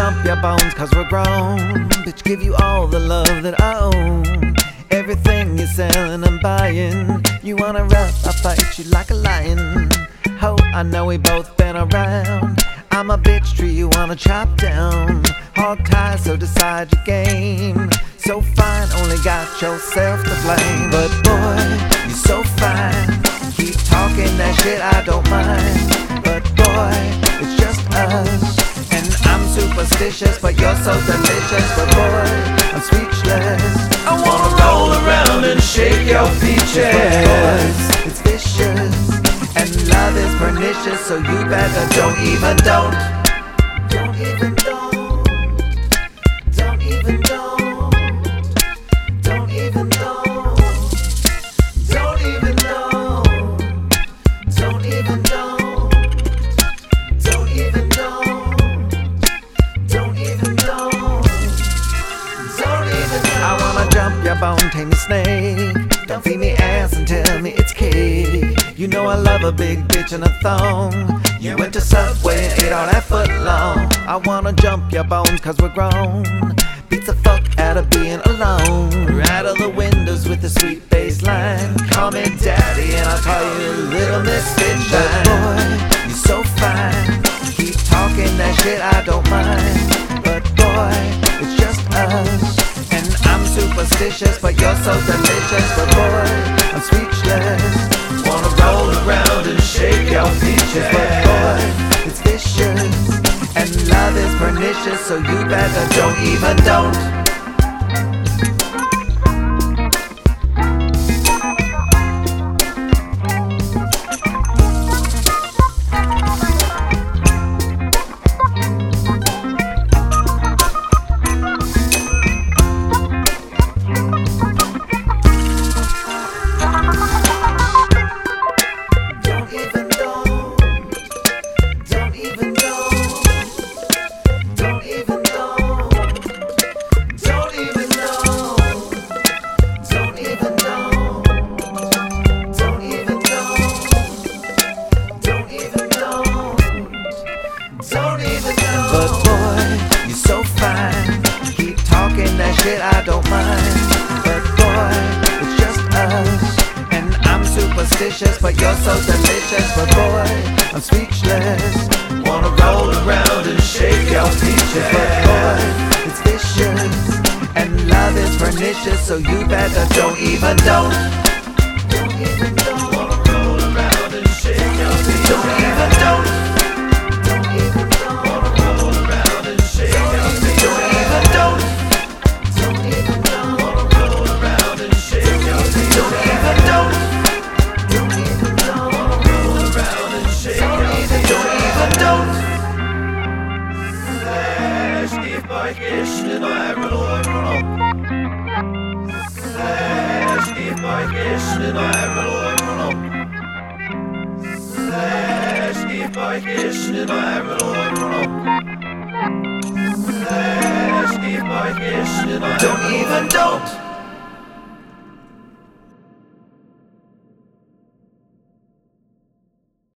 jump your bones cause we're grown. Bitch, give you all the love that I own. Everything you're selling and buying. You wanna rough, I fight you like a lion. Ho, I know we both been around. I'm a bitch tree you wanna chop down. Hog tie, so decide your game. So fine, only got yourself to blame. But boy, you're so fine. Keep talking that shit, I don't mind. But boy, it's just us. And I'm superstitious, but you're so delicious. But boy, I'm speechless. I wanna roll around and shake your peaches. Boy, it's vicious, and love is pernicious. So you better don't even don't even don't even don't even don't even don't even I wanna jump your bone, tame your snake. Don't feed me ass and tell me it's cake. You know I love a big bitch in a thong. You went to Subway and ate all that foot long. I wanna jump your bones cause we're grown. Beats the fuck out of being alone. Rattle the windows with the sweet bass line. Call me daddy and I'll call you little Miss Fitchline. Boy, you're so fine. Keep talking that shit, I don't mind. But boy, it's just us. And I'm superstitious, but you're so delicious. But boy, I'm speechless. Wanna roll around and shake your peaches. But boy, it's vicious, and love is pernicious. So you better don't even don't But boy, you're so fine. Keep talking that shit, I don't mind. But boy, it's just us. And I'm superstitious, but you're so delicious. But boy, I'm speechless. Wanna roll around and shake your peaches. But boy, it's vicious, and love is pernicious. So you better don't even don't even don't. Wanna roll around and shake your peaches. Don't even don't. Don't even don't